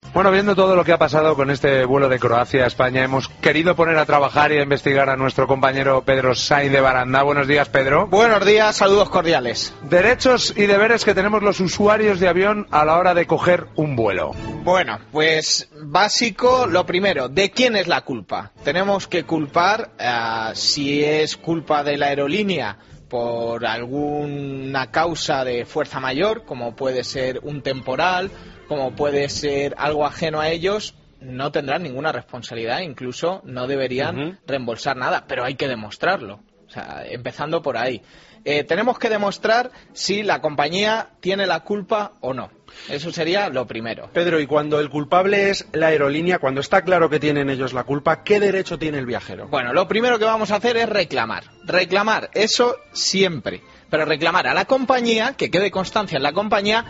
Bueno, viendo todo lo que ha pasado con este vuelo de Croacia a España, hemos querido poner a trabajar y a investigar a nuestro compañero Pedro Sainz de Baranda. Buenos días, Pedro. Buenos días, saludos cordiales. Derechos y deberes que tenemos los usuarios de avión a la hora de coger un vuelo. Bueno, pues básico, lo primero, ¿de quién es la culpa? Tenemos que culpar, si es culpa de la aerolínea por alguna causa de fuerza mayor, como puede ser un temporal, como puede ser algo ajeno a ellos, no tendrán ninguna responsabilidad, incluso no deberían reembolsar nada, pero hay que demostrarlo, o sea, empezando por ahí. Tenemos que demostrar si la compañía tiene la culpa o no. Eso sería lo primero. Pedro, y cuando el culpable es la aerolínea, cuando está claro que tienen ellos la culpa, ¿qué derecho tiene el viajero? Bueno, lo primero que vamos a hacer es reclamar. Reclamar, eso siempre. Pero reclamar a la compañía, que quede constancia en la compañía,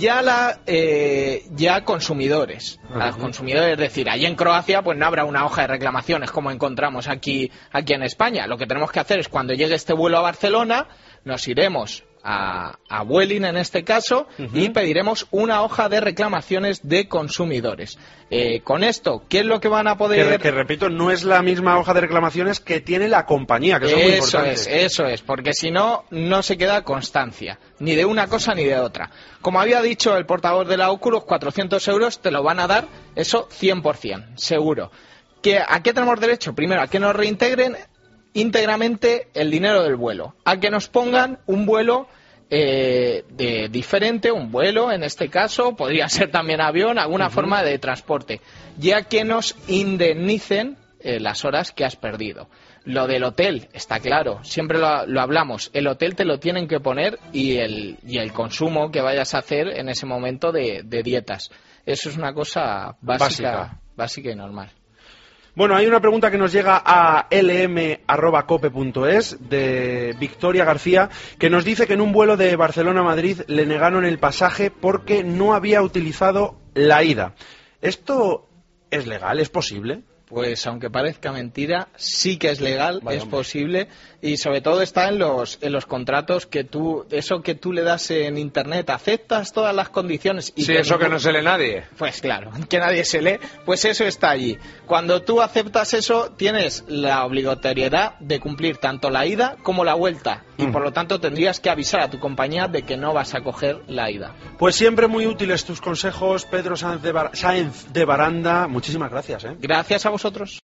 ya consumidores. A los consumidores, es decir, allí en Croacia pues no habrá una hoja de reclamaciones como encontramos aquí en España. Lo que tenemos que hacer es cuando llegue este vuelo a Barcelona, nos iremos a Vueling en este caso y pediremos una hoja de reclamaciones de consumidores. Con esto, ¿qué es lo que van a poder...? Que repito, no es la misma hoja de reclamaciones que tiene la compañía, que son muy importantes. Eso es, porque si no, no se queda constancia, ni de una cosa ni de otra. Como había dicho el portavoz de la Oculus, 400 euros te lo van a dar, eso 100%, seguro. ¿A qué tenemos derecho? Primero, a que nos reintegren íntegramente el dinero del vuelo, a que nos pongan un vuelo diferente, un vuelo en este caso, podría ser también avión, alguna forma de transporte, ya que nos indemnicen las horas que has perdido. Lo del hotel, está claro, siempre lo hablamos, el hotel te lo tienen que poner y el consumo que vayas a hacer en ese momento de dietas. Eso es una cosa básica y normal. Bueno, hay una pregunta que nos llega a lm@cope.es de Victoria García, que nos dice que en un vuelo de Barcelona a Madrid le negaron el pasaje porque no había utilizado la ida. ¿Esto es legal? ¿Es posible? Pues aunque parezca mentira, sí que es legal, es posible, y sobre todo está en los contratos que tú le das en internet, aceptas todas las condiciones. Y sí, eso que no se lee nadie. Pues claro, que nadie se lee, pues eso está allí. Cuando tú aceptas eso, tienes la obligatoriedad de cumplir tanto la ida como la vuelta, y por lo tanto tendrías que avisar a tu compañía de que no vas a coger la ida. Pues siempre muy útiles tus consejos, Pedro Sainz de Baranda. Muchísimas gracias. Gracias a vosotros.